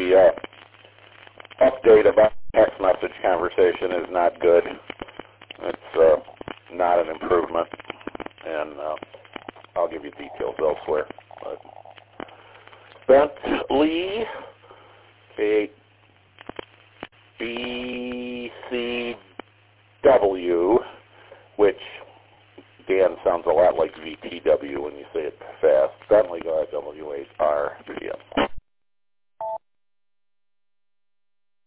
the update about text message conversation is not good. It's not an improvement, and I'll give you details elsewhere. But Bentley, BCW, which, Dan, sounds a lot like VTW when you say it fast. Bentley, W-H-R-P-M.